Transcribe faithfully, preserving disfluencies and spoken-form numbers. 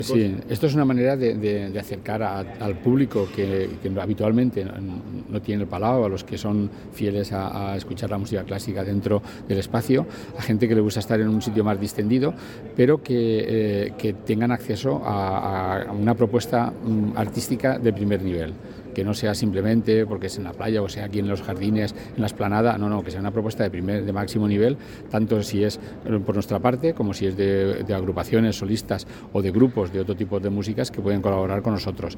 Sí, esto es una manera de, de, de acercar a, al público que, que habitualmente no, no tiene el palado, a los que son fieles a, a escuchar la música clásica dentro del espacio, a gente que le gusta estar en un sitio más distendido, pero que, eh, que tengan acceso a, a una propuesta um, artística de primer nivel, que no sea simplemente porque es en la playa o sea aquí en los jardines, en la explanada, no, no, que sea una propuesta de primer, de máximo nivel, tanto si es por nuestra parte como si es de, de agrupaciones, solistas o de grupos de otro tipo de músicas que pueden colaborar con nosotros.